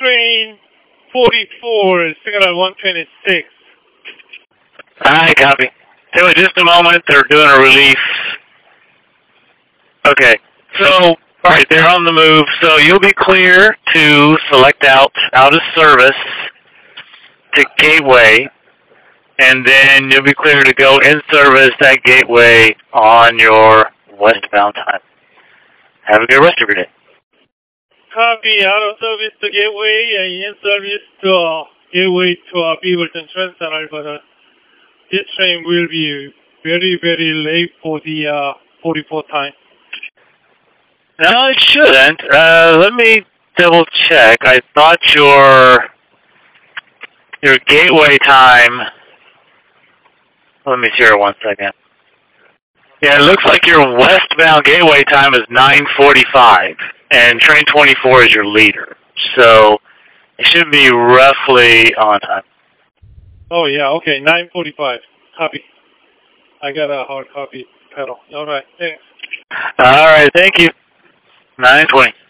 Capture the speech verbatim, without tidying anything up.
train forty-four, signal one twenty-six. Alright, copy. Tell me just a moment, they're doing a relief. Okay, so, alright, they're on the move, so you'll be clear to select out, out of service to gateway, and then you'll be clear to go in service at gateway on your westbound time. Have a good rest of your day. Copy, out of service to gateway, and in service to uh, gateway to uh, Beaverton Transit, but uh, this train will be very, very late for the uh, forty-four time. No, it shouldn't. Uh, let me double check. I thought your your gateway time. Let me see here one second. Yeah, it looks like your westbound gateway time is nine forty-five, and train twenty-four is your leader. So it should be roughly on time. Oh, yeah, okay, nine forty-five. Copy. I got a hard copy pedal. All right, thanks. All right, thank you. nine twenty.